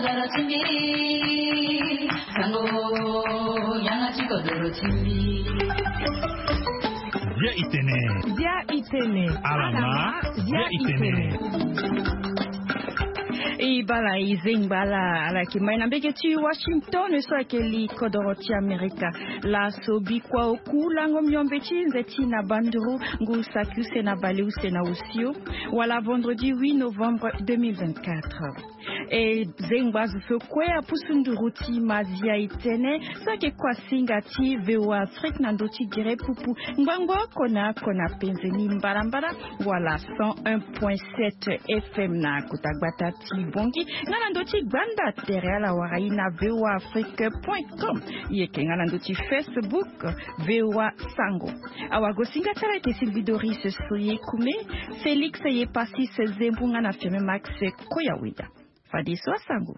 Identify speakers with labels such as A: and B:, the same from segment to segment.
A: chimbi sango yanga chiko doro chimbi
B: Dia itene alama dia itene Ibala izingbala ala kimaina mbegeti Washington so akeli kodoroti Amerika la sobi kwa okula ngomyombeti nzeti na banduru ngusakuse na baleuse na usio wala vendredi 8 novembre 2024 et zengbazu fekwe apusunduruti mazia itene sake kwa singati vewa Afrique nandoti dire pupu ngwango kona penzeni mbarambara wala 101.7 FM na kutagbatati bongi ngana ndoti gbanda tere ala waraina voaafrique.com yeke ngana ndoti Facebook VOA Sango awago singatara ke Silvidoris Soye Kume Felix ye pasi se zembu ngana firme Max Koyawida Fadiso Sango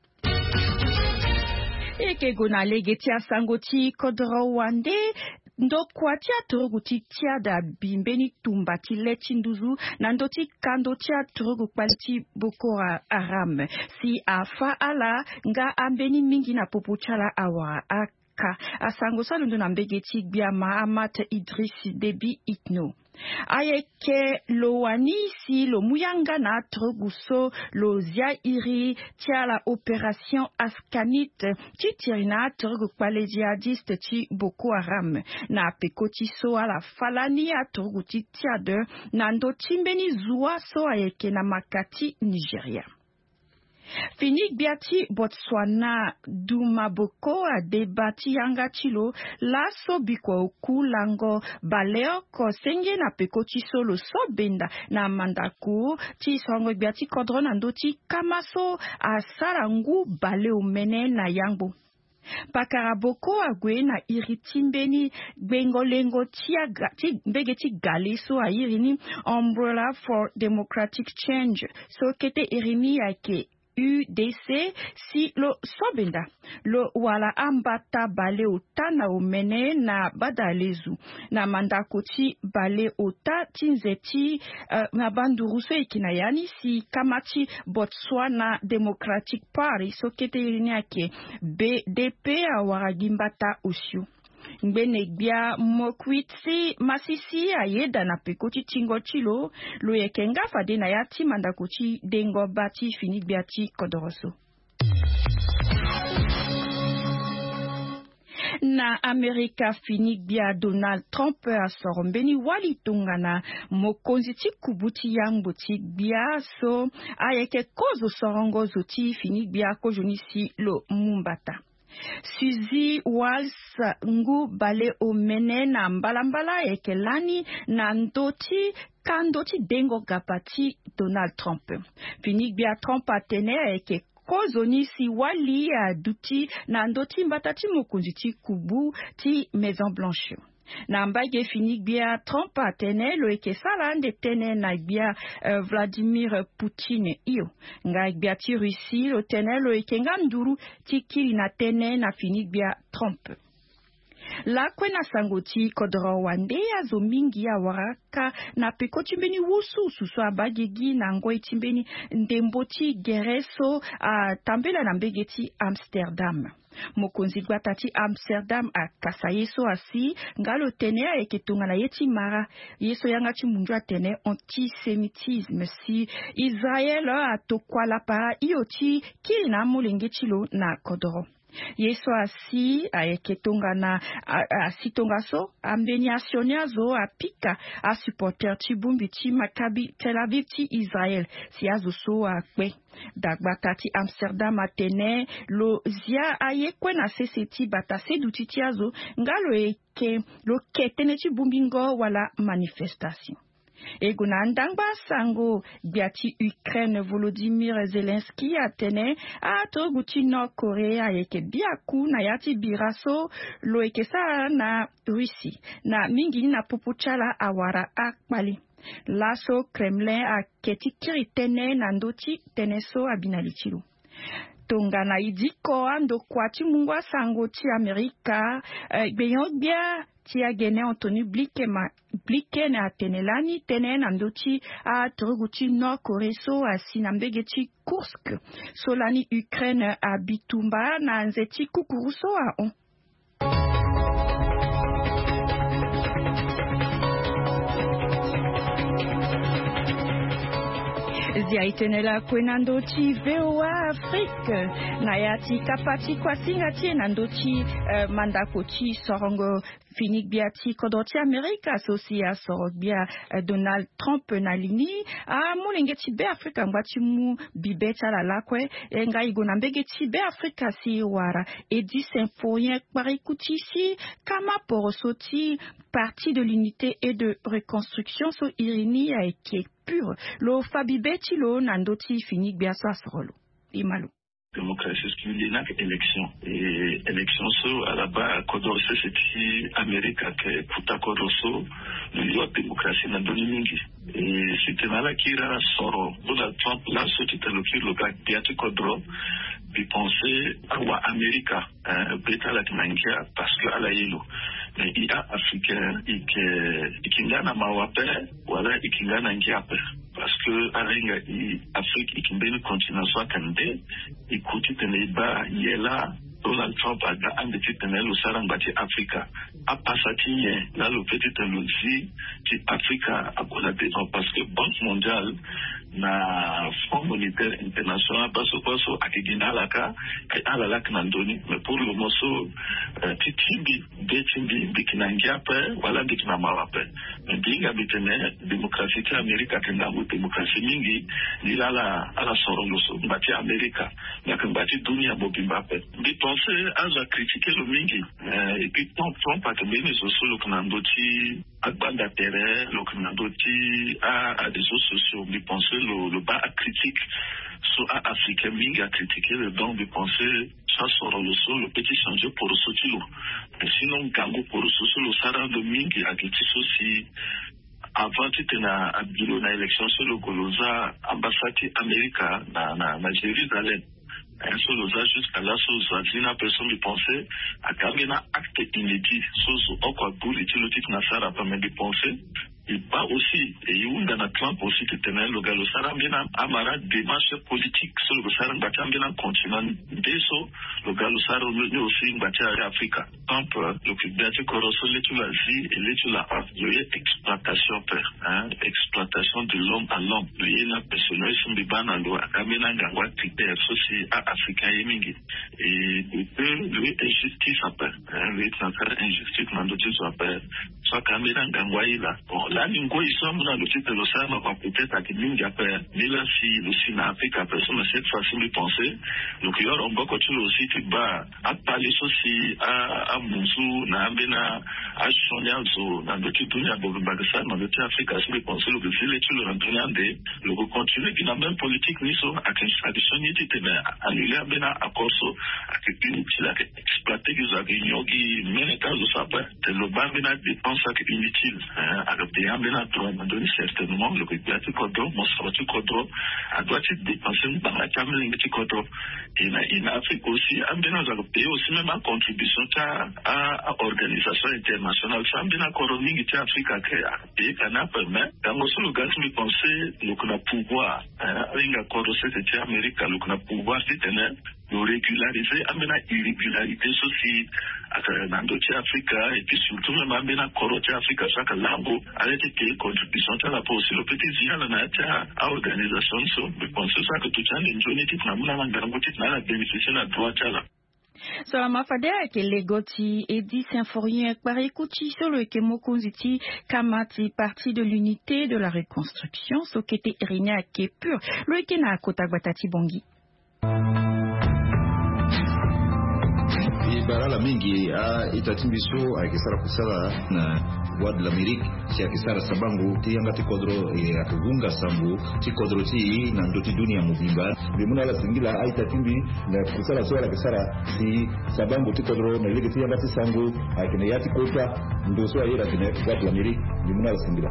B: eke gona legetia Sango ti kodro wande ndokwa tia torogu ti tia da bimbeni tumba ti leti nduzu na ndoti kando tia torogu kwaliti Boko Haram si afa ala nga ambeni mingi na popuchala awa aka asango salundo na mbegeti bia Mahamat Idris Deby Itno ayeke lo wanisi lo muyanga na troguso lo zia iri tia la opération Afghanit ti tirina trogu kwale jihadiste ti Boko Haram na pekoti so ala falani a trogu ti tia de na ndo timbeni zua so ayeke na makati Nigeria. Finik biati Botswana Dumaboko a debati yanga chilo la sobikwa oku lango baleo ko senge na pekoti solo sobenda na mandaku ti songo biati kodron andoti kamaso a sarangu baleo mene na yangbo. Pakaraboko agwe na iritimbeni bengolengo ti begeti galeso a irini Umbrella for Democratic Change so kete irini ake UDC si lo sobenda lo wala ambata bale ota na omene na badalezu na mandako ti bale ota tinzeti na banduruso ikina yani si kamati Botswana Democratic Party so kete irini ake BDP awaragimbata osio Ngbene bia mokwitsi masisi ayeda na pekoti tingo chilo lo yekenga fade na yati mandakuchi dengo bati fini biati kodoroso. Na Amerika fini bia Donald Trump asorombeni wali tungana mokonziti kubuti yangbuti bia so ayeke kozo sorongo zoti fini bia kojonisi lo mumbata. Suzy Wals ngu bale omene na mbalambala ekelani na ndoti kandoti dengo gapati Donald Trump. Finik bia Trump atene eke kozoni si wali duti na ndoti mbatati mokunziti kubu ti Maison Blanche. Na mbage finik bia Trump atene lo eke sala nde tene na bia Vladimir Poutine iyo. Nga bia ti Russie lo tene lo eke nga nduru ti kili na tene na finik bia Trump. La kwena sangoti kodro wande ya zomingi ya waraka na pekoti mbeni wusu susu abagegi na ngoi timbeni ndemboti gereso tambela na mbegeti Amsterdam. Mokonzi gwatati Amsterdam a kasa yeso asi ngalo tene a eketunga na yeti mara yeso yanga ti munjwa tene antisemitisme si Israel a tokwala para ioti kili na mulenge chilo na kodoro. Yeso asi ayeketonga na asitonga so ambeni asionia zo apika a supporter ti bumbi ti Maccabi Tel Aviv ti Israel si azo so akwe dagbata ti Amsterdam atene lo zia ayekwe na seseti bata seduti ti azo ngalo eke lo ketene ti bumbi ngo wala manifestation. Eguna ndangba sango biati Ukraine Volodymyr Zelensky atene a toguti Nord Korea yeke biaku na yati biraso lo ekesa na Russie na mingi na popuchala awara akpali. Laso Kremlin a keti kiri tene na ndoti teneso abinalichilo. tongana idiko ando kwa chimungwa sango chi Amerika beyogbia tia gene Anthony Blinken na tenelani tenen andochi a troguchi Nord Koreso a sinambegeti Kursk solani Ukraine a Bitumba na nzeti kukuruso a on. Zia itenela kwenandochi VOA Afrique na yati kapati kwa singati nandochi mandakochi sorongo Finik biati kodoti Amerika asosia sorobia Donald Trump na lini a mulengeti be Afrika ngwati mu bibeta la lakwe nga igona mbegeti be Afrika si wara edi symphorien parikuti si kama porosoti parti de l'unité et de reconstruction so irini a eke pur lo fabibeti lo nandoti Finik biasa sorolo imalo
C: démocratie skilina élection et élection so à la bas kodorse c'est America que puta kodoso le démocratie na doni mingi et c'était là qui era soro Donald Trump là ce qui était le gars biati kodro bi penser à America beta la tinangia parce que ala yelo mais il a africain ikingana mawape wala ikingana ngiape parce que arenga Afrique ikimbeni continent soit kande ikuti teneba yela Donald Trump a andi tenelo sarangati Africa a passati là le petit telozi qui Africa a collaboré parce que Banque mondiale na Fonds monétaire international baso akigina laka ke ala knandoni mais pour le morceau titimbi betimbi bikinangia pe wala bikina mawape mais binga bitene démocratie ta America kenda mu démocratie mingi lilala ala soroloso mbati America yakambati dunia bobimba pe bi penser à critiquer le mingi et puis Trump a tembeni soso le knandoti akbanda terre le knandoti à des réseaux sociaux bi penser le bas critique sur africain mingi a critiqué le don de penser ça sort le petit changer pour le sotilo mais sinon gango pour le sotilo sara de mingi a critiqué aussi avant tu na abilo na élection sur le Golosa ambassade America na Jérusalem Soloza jusqu'à là Zazina personne de penser à Kamena acte inédit sur quoi boule le titre Nassara pas même de penser et pas aussi et Yunda na Trump aussi qui tenait le galo Sarambina amara démarche politique sur le Sarambina continent deso le galo Saro aussi Mbatia Africa Trump le Kibati Koroso l'Étulazi et l'Étula il exploitation exploitation de l'homme à l'homme le yena personnel son bibana lo Kamena ngwa critère ceci à Africain yemingi et le injustice après le transfert injustice mandoti après soit Kamena ngwa ila la ningo isomo na le titre le sama kwa peut-être akimingi après nila si le sina Africa personne cette façon de penser donc il y aura beaucoup de aussi tu bas à parler ceci à Moussou na ambena à Choniazo na le titre dunia bobagasa na le titre Africa c'est de penser le que c'est le titre rentré le continuer qui n'a même politique ni so à tradition ni titre mais annuler ambena à corso à que inutile à exploiter que ça qui mène cas de ça pas le bas ambena dépense inutile à ambena trop donné certainement le petit contrôle mon sorti contrôle à doit être dépensé dans la caméra un petit contrôle et en Afrique aussi ambena za payer aussi même en contribution à organisation internationale ça ambena coroning qui Africa et kana permet dans le gaz me penser le qu'on a pouvoir ringa corosé de Amérique le qu'on a pouvoir de tenir de régulariser amena irrégularité ceci dans d'autres Africa et puis surtout même amena coroté Africa chaque langue avec des contributions à la aussi le petit zia na à organisation so je pense ça que tout ça une journée qui na muna ngango qui na bénéficier na droit là
B: so mafadea ke legoti edi symphorien parikuti sur le kemokunziti kamati parti de l'unité de la reconstruction so kete irina ke pur le kena kotagbatati bongi
D: barala mingi itatimbiso akisara kusala na wad la mirik si akisara sabangu tiangati kodro akuvunga sambu ti kodro ti na ndoti dunia mubimba bimuna la singila itatimbi na kusala swala akisara si sabangu ti kodro na ile tiangati sangu akine yati kota ndo so ayira kine wad la mirik bimuna la singila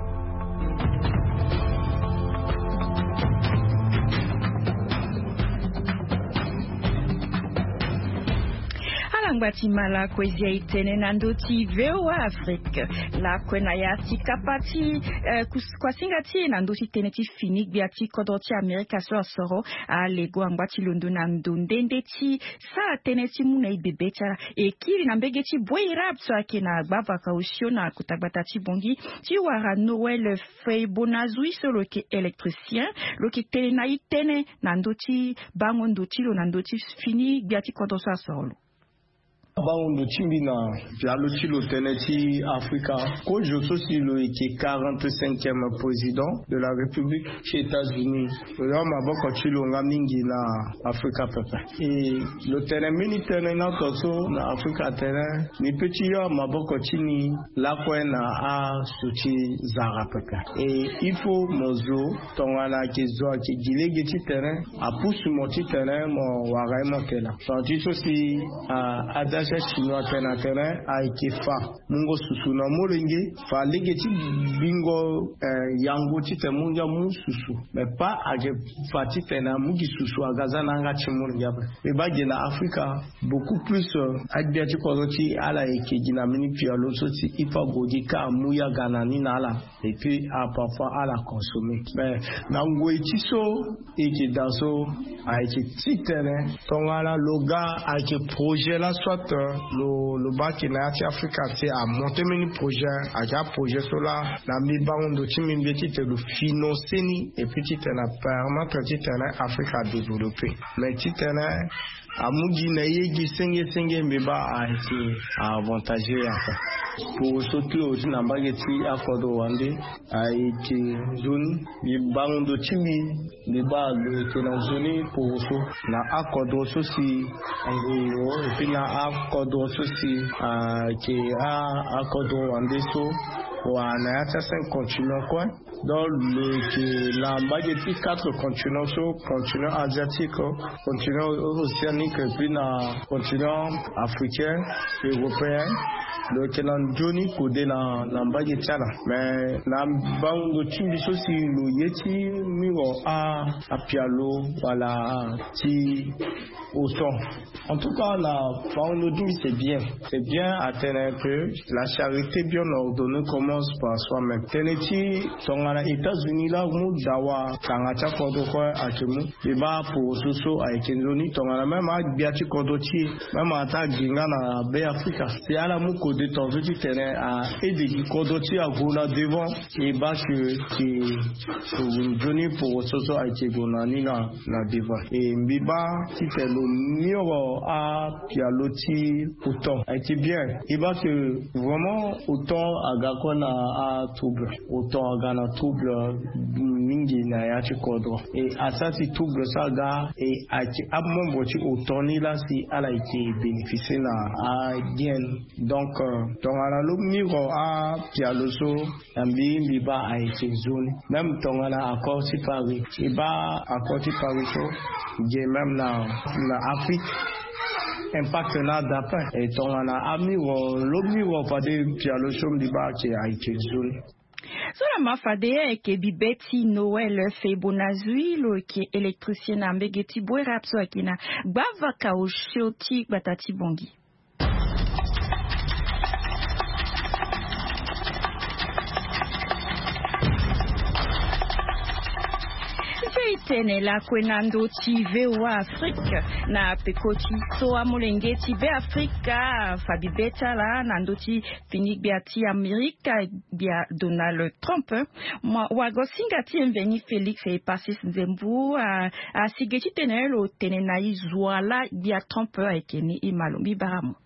B: batimala kwezia itene nandoti VOA Afrique la kwena ya tikapati kwa singati nandoti teneti finik biati kodoti Amerika soro a lego angwati londo na ndondendeti sa teneti muna ibebecha ekiri na mbegeti boirap so akena bava kausio na kutagbata bongi ti wara Noël Febonazui solo ke électricien lo ke tele na itene nandoti bango ndoti lo nandoti fini biati kodosa solo
E: Bango Chimbina, Pialotilo Teneti, Africa, Kojo Sosilo qui est 45e président de la République chez États-Unis. L'homme avant quand tu l'as mingi na Africa Pepe. Et le terrain militaire na toso na Africa terrain, ni petit homme avant quand tu ni la na a suti zara Pepe. Et il faut mozo tongana qui zoa qui gilé geti terrain, a pousse mon petit terrain mon waraima kela. Santi sosi a chinois terrain a été fa mungo susu na molenge fa legeti bingo yango tite munga mususu mais pas age fati tena mugi susu agaza nanga chimurga e bagi na Africa beaucoup plus agbiati koroti ala ekejina mini pialo soti ifa godi ka muya ganani nala et puis à parfois à la consommer mais na ngoi tiso eke daso a été titene tongala loga a été projet la soit le bac qui n'a pas Africa c'est à monter mini projet à projet cela la mi banque de timin petit le financer ni et petit na permettre petit na Africa développer mais petit na amugi na yegi senge mbeba a été avantagé pour sauter aussi na bageti akodo wande a été zone mi banque de timi mbeba le tena zone pour so na akodo so si et puis na akodo so si qui a akodo wande so wa na ya 5 continents quoi dans le la bageti 4 continents so continent asiatique continent océanique et puis na continent africain européen le kenan Johnny kodé na mbagi tchana mais na bango chimbi sosi lo yeti miwo a pialo wala ti autant en tout cas la bango d'où c'est bien atteindre un peu la charité bien ordonnée commence par soi-même teneti tongana États-Unis là mu dawa kangata kodo ko akemu e ba pour soso a ekenzoni tongana même a biati kodo ti même ata ginga na be Africa c'est ala mu de temps du terrain à aider Kodoti à Gona devant et bas que vous donnez pour Soso à Gonani na devant et Mbiba qui fait le mur à Pialoti autant a été bien et bas que vraiment autant à Gakona à trouble autant à Gana trouble mingi na yachi kodro et à ça si trouble ça ga et à mon boti autant ni là si elle a été bénéficié na à bien donc tongana lo miro a pialoso ambi mbiba a été zone même tongana accord si Paris et ba accord si Paris so je même na Afrique impact na d'après et tongana amiro lo miro pas de pialoso mbiba qui a été zone
B: Sora mafade ke bibeti Noël Febonazui lo ke électricien na mbegeti boirapso akina bava kaushoti batati bongi tene la kwenando ti VOA Afrique na pekoti so amolengeti be Africa fabibeta la nandoti finik biati Amerika bia Donald Trump wagosinga ti enveni Felix e Pasis Nzembu a sigeti tene lo tene na izwala bia Trump ekeni imalombi baramu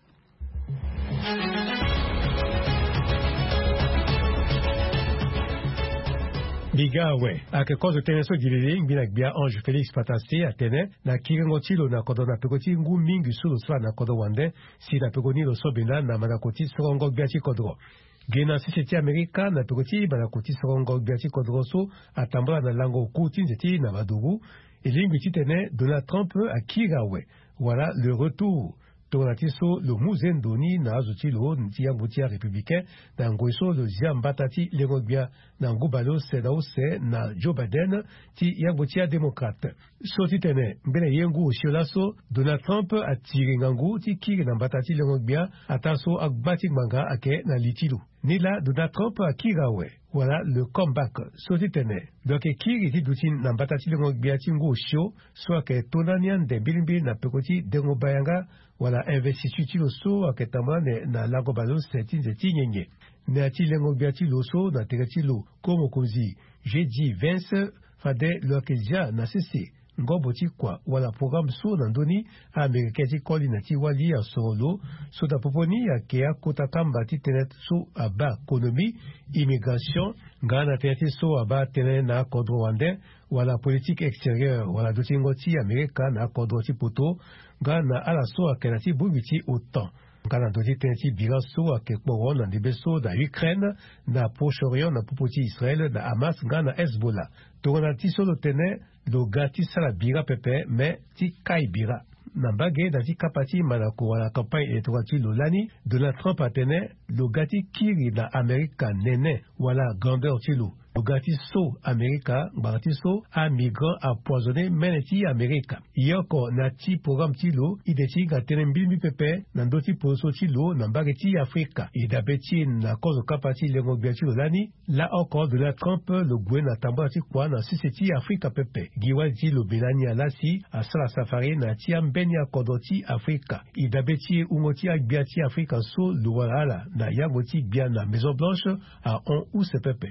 F: Biga we ake kozo tene so gilele ngbina gbia Ange Felix Pataste atene na kirengoti lo na kodo na pekoti ngu mingi sulu swa na kodo wande si na pekoni lo sobena na manakoti sorongo gbiati kodro gena siseti Amerika na pekoti manakoti sorongo gbiati kodro so atambola na lango kuti nzeti na badugu elingi titene Donald Trump akira we voilà le retour Tonatiso lo muzendoni na azutilo ntiambutia républicain na ngoiso lo ziambatati lengogbia na ngubalo sedause na Joe Biden ti yambutia démocrate. Sotitene mbele yengu usiolaso Donald Trump atiri ngangu ti kiri na mbatati lengogbia ataso akbati manga ake na litilu. Nila Donald Trump akirawe. Voilà le comeback. Sotitene. Donc kiri ti dutin na mbatati lengogbia ti ngu usio soit ke tonanian de bilimbi na pekoti dengo bayanga wala investituti loso aketama na lago balon setin zeti nyenye. Ne ati lengo biati loso na tegati lo komo kozi. J'ai dit Vince fade lo akezia na sese. Ngoboti kwa wala programme so nandoni ameriketi koli na ti wali a solo so da poponi ya kea kota kamba ti tenet so aba ekonomi immigration ngana tenet so aba tenet na kodro wande wala politique extérieure wala dotingo ti amerika na kodro ti poto ngana ala so akena ti bubiti autant ngana doti tenet ti bira so akekporo na ndibeso da Ukraine na Proche-Orient na popoti Israël na Hamas ngana Hezbollah tongana ti solo tenet lo gati sala bira pepe me ti kai bira. Nambage da ti kapati malako wala campagne électorale lo lani Donald Trump atene lo gati kiri na Amerika nene wala grandeur ti lo. Lo gati so Amerika ngati so a migrant empoisonné meneti Amerika. Yoko na ti programme ti lo ideti gatene mbilmi pepe na ndoti poso ti lo nambage ti Afrika. Idabeti na kozo kapati lengo biati lo lani la encore Donald Trump lo gwe na tamba ti kwa na siseti Afrika pepe. Giwa ti lo belani alasi asala safari na ti ambenia kodoti Afrika. Idabeti ungoti agbiati Afrika so lo wala na yangoti bia na Maison Blanche a on ou se pepe.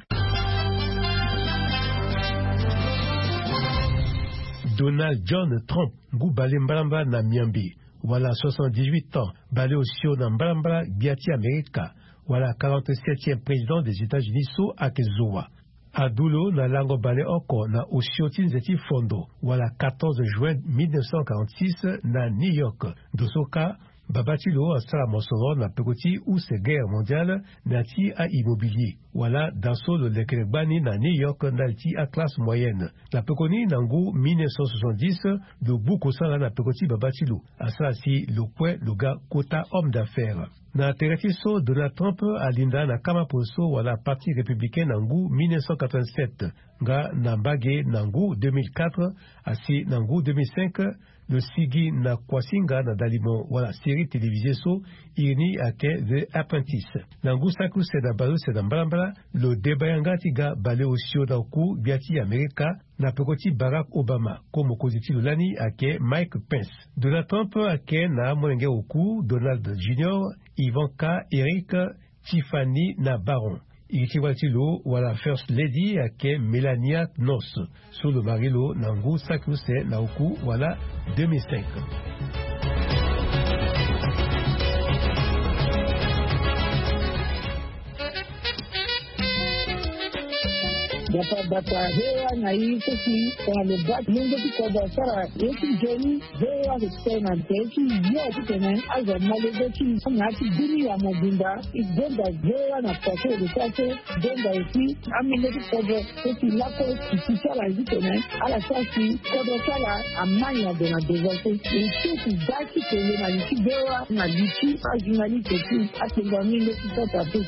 F: Donald John Trump, Gou Balé Mbalamba na Miambi, voilà 78 ans, Balé Osio na Mbalamba, Biati Amerika, voilà 47e président des États-Unis so Akezoa. Adulo na lango Balé Oko na Osio Tinzeti Fondo, voilà 14 juin 1946 na New York, Dosoka, Babatilo a sala mosoro na pekoti ou se guerre mondiale na ti a immobilier. Voilà danso le lekrebani na New York na ti a classe moyenne. La pekoni nangu 1970 de buko sala na pekoti Babatilo. A sala si le kwe le ga kota homme d'affaires. Na teretiso Donald Trump a linda na kama poso wala parti républicain nangu 1987. Nga nambage nangu 2004 asi nangu 2005 le sigi na kwasinga na dalimo wala série télévisée so irni ake The Apprentice. Nangu saku seda balu seda mbalambala lo debayanga tiga bale osio da ku biati Amerika na pekoti Barack Obama komo koziti lolani ake Mike Pence. Donald Trump ake na mwenge oku Donald Jr., Ivanka, Eric, Tiffany na Baron. Ikiwatilo wala First Lady ake Melania Knoss. Sous le marilo nangu sakuse na oku wala 2005.
G: Bata hewa na hii sisi wanabaki mungu kwa sara yesu jeni hewa kutena teki yote tena aza malezeki ngati dini ya mobimba igenda hewa na pato lukate genda esi amile kwa sisi lako kisala zitena ala sasi kwa sala amanya de na devote sisi daki tele na likibewa na liki ajinali teki atengamile kitata tu.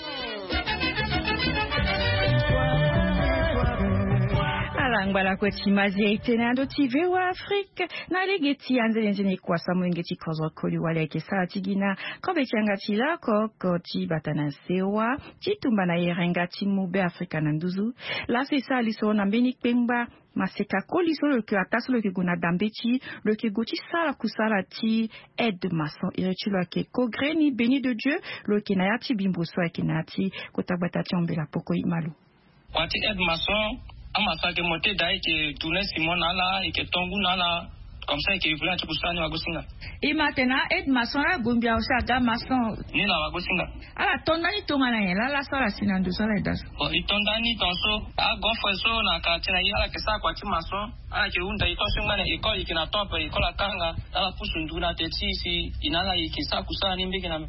B: Alangwala kweti mazi itenando TV wa Afrique na legeti anzelenzene kwa samwengeti kozo koli wale kesa tigina kobe changati la koti batana sewa chitumba na yerengati mube Afrika nanduzu la sesa liso na mbeni pengba maseka koli so le ataso le guna dambechi le goti sala kusala ti aide mason iritulo ke kogreni béni de Dieu le kenayati bimboso kenati kotabatati ombela poko imalu
H: kwati aide mason amasa ke moté dai ke tourner Simon nala et que tongu nala comme ça que voulait tout ça ni wagosinga
B: et maintenant aide maçon la gombia aussi aga maçon
H: ni la wagosinga
B: ala tondani tongana yela la sala sinando sala das
H: o itondani tonso a gofo so na ka tina yala ke sa kwa ti maçon a ke unda iko singana iko ikina top iko la kanga ala pusunduna te si inala ikisa kusani mbiki na mbiki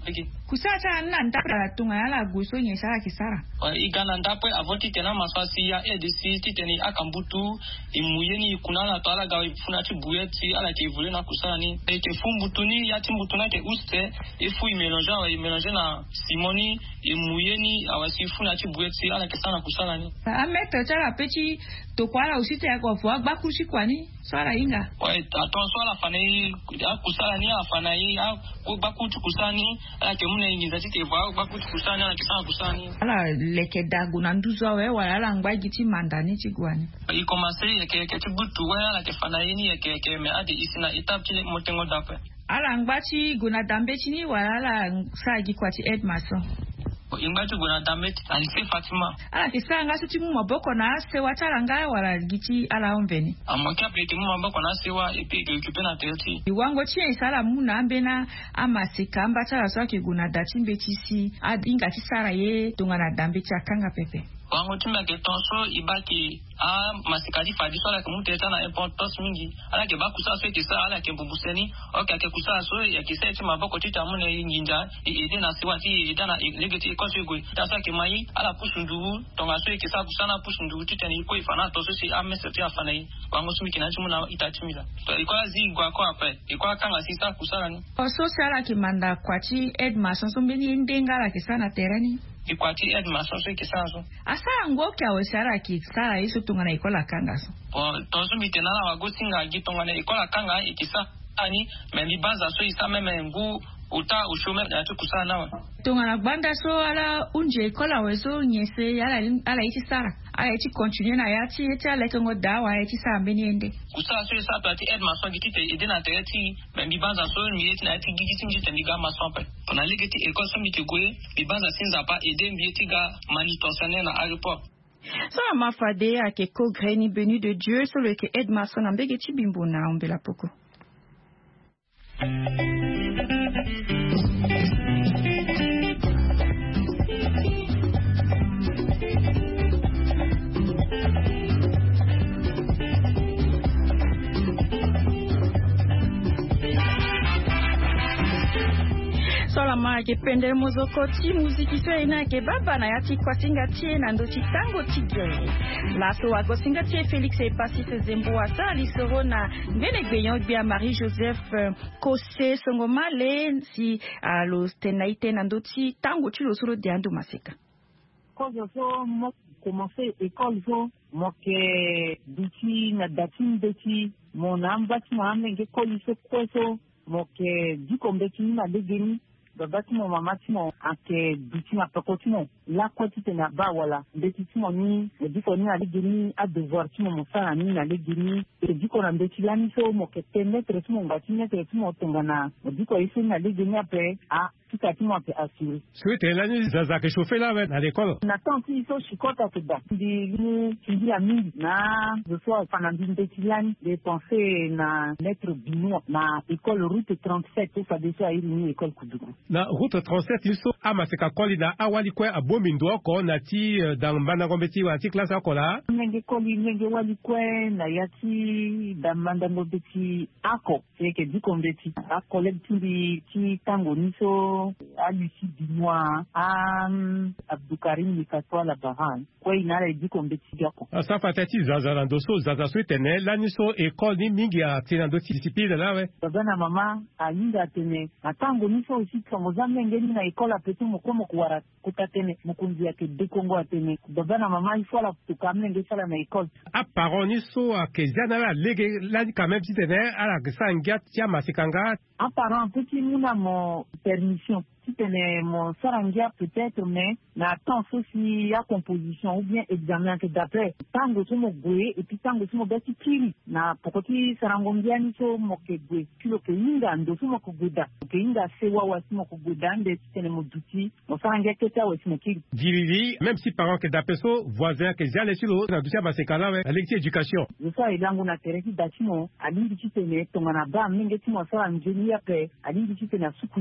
B: kusasa na ndapra tungala guso nyesara kisara
H: igana ndapwe avoti tena maswasi ya edc titeni akambutu imuyeni kunala tala ga ifuna tibuyeti ala ke vule na kusani ke fumbutuni ya timbutuna ke uste ifu imelange na simoni imuyeni awasifuna tibuyeti ala ke sana kusani
B: amete tala peti to kwala usite yako fwa bakushi kwani swala inga
H: aton swala fanai kusani afanai bakuchi kusani ala ke mune ingiza tite vwa bakuchi kusani ala ke sana kusani
B: ala leke dagu na nduzo we wala ala ngwagiti mandani chigwani
H: ikomase yeke tibutu we ala ke fanai ni yeke me adi isina itapti motengo dape
B: ala ngbachi guna dambe chini wala ala sagi kwati Edmason
H: ingati guna dambe alise Fatima
B: ala kisanga suti mu maboko na ase watala ngaya wala giti ala ombeni
H: amokia plete mu maboko na ase wa epi occupé na terti
B: iwango chie isala mu na ambena amasika ambatala swaki guna datimbe chisi adinga tisara ye tungana dambe chakanga pepe
H: wango tumba ke tonso ibaki a masikadi fadi swala ke muteta na importance mingi ala ke bakusa so ke sa ala ke bubuseni okay ke kusa so ya ke seti maboko tita mune nginja ide na siwati ide na legeti ko so go tasa ke mai ala pushundu tonga so ke sa kusana pushundu tita ni ko ifana to so si ameseti afana yi wango sumi kina chimuna itatimira to ikola zingwa ko ape ikola kanga sisa kusana ni
B: oso sala ke manda kwati Edmason so mbeni ndengala ke sana terani
H: ikwati Edmason so ke sanso
B: asa ngoke awesara ki sara iso tungana ikola kanga so
H: tonso mitena na wagosinga gitongana ikola kanga ikisa ani mendi baza so isa memengu uta ushome ya tukusana nawe
B: tungana banda so ala unje ikola weso nyese ala iti sara ala iti continue na yati eti ala kengo dawa eti sa mbeniende
H: kusa so isa pati Edmason gitite idena tereti mendi baza so mieti na eti gigisingi tendiga masompe ona legeti ekoso mitigwe bibaza sinza pa ede mieti ga manitosane na aéroport
B: so mafade akeko greni benu de Dieu so le ke Edmason ambegeti bimbo na ombela poko Solama ke pende mozokoti muziki so ina ke baba na yati kwa singatie na ndoti tango tigere laso wako singatie Felix e pasite zembo asa lisoro na ngene gbeyon bia Marie Joseph Kose songoma le si alo tenaite na ndoti tango chilo soro de andu maseka
G: ko so mo commencer école so mo ke duti na datin beti mo namba ti mo amenge ko liso ko mo ke dikombeti na degeni babati mo mama ti mo ake biti ma pekoti mo la kwati te na ba wala beti ti mo ni diko ni ale geni a devoir ti mo sa ni na le geni e diko na beti la ni so mo ke permettre ti mo ngati metre ti mo tongana diko iso na le geni après a kita ti mo pe assurer
F: souhaite la ni zaza ke chauffer là à l'école
G: na tant ti so shikota te da di ni ti la mingi na je sois pendant une beti la ni de penser na lettre bino na école route 37 ça déjà une école kudugu
F: na route 37 iso amaseka koli na awali kwe abomindo ko na ti dambana ngombeti wa ti classe akola
G: nenge koli nenge wali kwe na yati dambanda ngombeti ako seke di kombeti a collègue ti tango niso a Lucie Binois a Abdoukarim Mikatwa la Baran kwe inara di kombeti gako
F: asa fatati zaza ndoso zaza so tene la niso école ni mingi a tinando discipline là ouais
G: baba na mama a yinga tene na tango niso aussi mozambe ngeni na école apetu mokomo kuwara kutatene mukunzi yake dekongo atene baba na mama ifola tukamne ngesala na école
F: a paroni so a kezana la lege la quand même si tene ala sangia tia masikanga
G: a parent petit muna mon permission si tene mon sarangia peut-être mais na temps aussi ya composition ou bien examen que d'après tango somo gwe et puis tango somo beti kiri na pokoti sarangongia ni so mokegwe kilo ke inga ndo somo kugweda ke inga sewa wasimo kugweda nde tene moduti mo sarangia keta wasimo kiri
F: Gilili même si parents que d'apeso voisin que jale silo na dusia basekala ouais avec éducation
G: je sais ilango na tereki datimo alingi tene tongana ba mingi timo sara njeni yape alingi tene sukunalo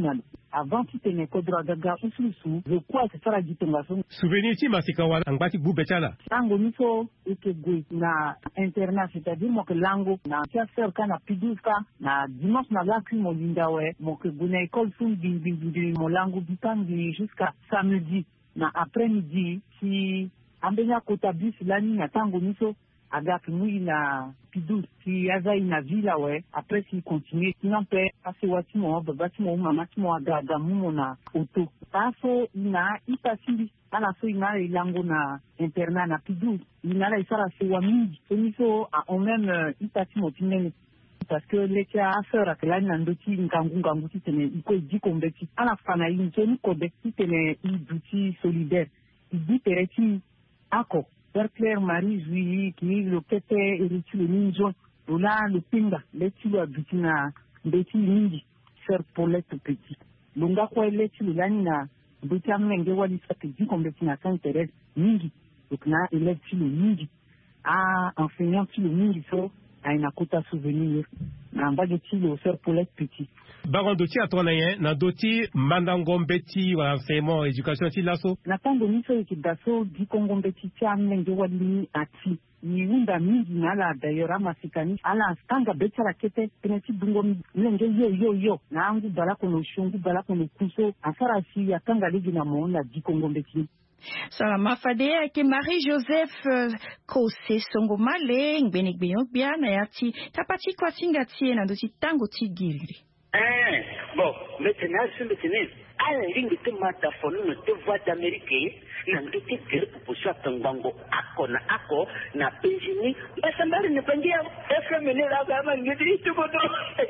G: avant tu tenais kodro gaga ususu je crois que ça la gitonga so
F: souvenir ti masika wana angati bubetala
G: tango miso ekegwe na internat, c'est-à-dire mo que lango na faire kana piduka na dimanche na la mo lindawe mo que guna école fun bi mo lango bitangi jusqu'à samedi na après-midi si ambenya kota bus lani na tango miso aga kimui na pidu si aza ina villa we après si continue sinon pe ase wati mo babati mo mama ti mo aga mumo na auto paso ina ipasili ala so ina ilango na internat na pidu ina la isara se wa mingi miso a même ipasi mo tinene parce que les cas affaire que là ndoti ngangu ti tene iko di kombeti ala fana yin toni kodeti tene ibuti solidaire idi pereti ako Claire Marie Julie qui le pete et le ninjo là le pinga le tilo abitina beti mingi faire pour les petits longa kwa le tilo lana beti amenge wali sapedi kombeti na Sainte-Thérèse mingi donc na le tilo mingi enseignant tilo mingi so a une kota souvenir na mbaje tilo faire pour les petits
F: baron doti atonaye na doti mandangombeti wa enseignement éducation ti laso
G: na tango miso ekidaso di kongombeti ti amenge wali ati ni unda mingi na la d'ailleurs masikani ala tanga beti la kete peneti dungo mlenge yo na angu bala kono shungu bala kono kuso afara si ya tanga ligi na mona di kongombeti.
B: Salama fade ke Marie-Joseph Kose Songomale ngbenek bia na yati tapati kwa singati na doti tango ti giriri.
I: Bon, maintenant, à la ligne de Mataphone, de voix d'Amérique, n'a pas été que pour soit un bango, ako, n'a pas gêné, mais ça m'a rien pas dit, est-ce que mener la gamme, je dis tout le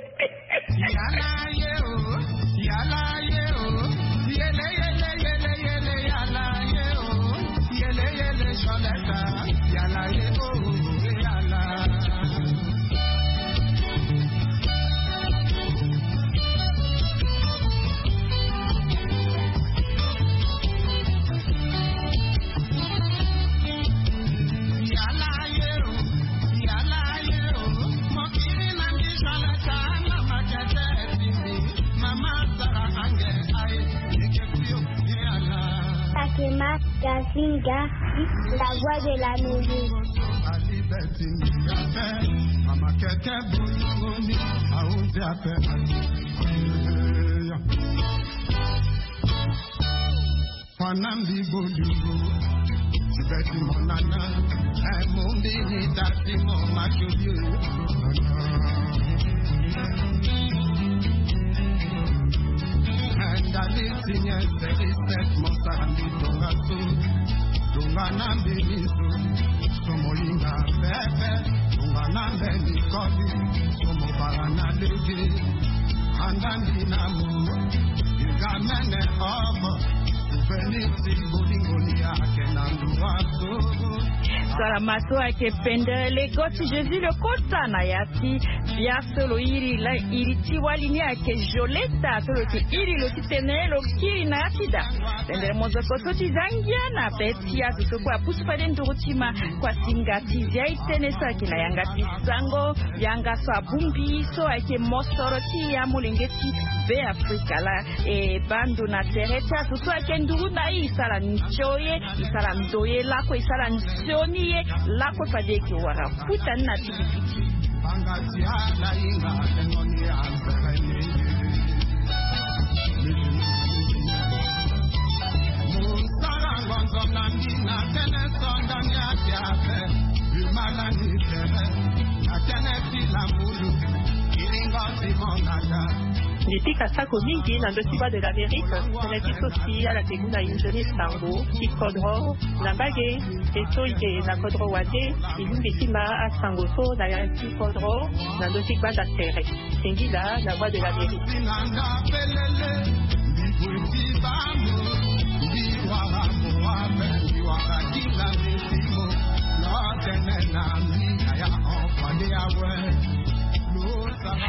J: Gazinga, la voix de la musique.
B: Salamato ake pendele goti Jésus le kota na yati via solo iri la iri tiwalini ake joleta solo ki iri lo titene lo kiri na yatida pendele mozo koto tizangia na betia tuso kwa pusupade ndurutima kwa singati zia itene sa kila yangati sango yanga sa bumbi so ake mosoroti ya mulengeti be Afrika la bando na tereta tuso ake nduru na isala nchoye isala mdoye lako isala nsioni lako padeki wara puta na tibiti
K: Depuis Kasako Mingi, dans le Tiba de l'Amérique, on a dit aussi à la Teguna Injoni Sango, Kikodro, Nambage, et Soike, la Kodro Wade, Ilumbetima, à Sangoso, la Kikodro, dans le Tiba d'Atere. Sengila, la voix de l'Amérique.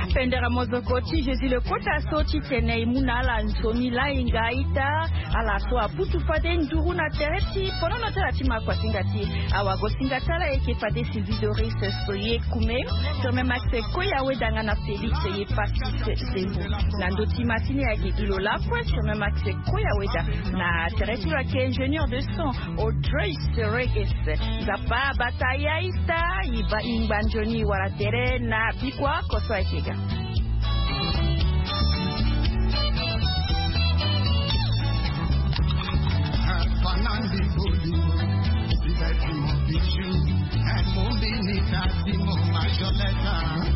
B: Fendera Mozokoti, Jésus le Kota Soti Tenei Munala Nsomi La Ingaita, ala soa putu fade nduru na tereti, pono na terati makwasingati, awago singatala eke fade Sylvie Doris soye kume, tome maxe koyawe dangana Félix ye pasi zembo. Nando timatine age ilo lapwe, tome maxe koyawe da, na tereti wake ingénieur de son, Audrey Sereges, zapa bataya ista, iba ingbanjoni waratere na bikwa koso ekega.
L: Fanandi Boli, Sibeti Mobichu, and Mumbini Tadimo Majoleta.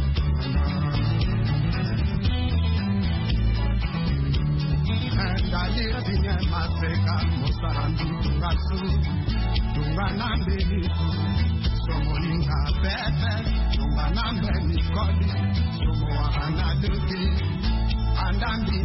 L: And I live in a Maseka, Mosarandu, Tungasu, Tunganambe Niku, Somolinga Pepe, Tunganambe Nikodi, Somoana Duki, and I'm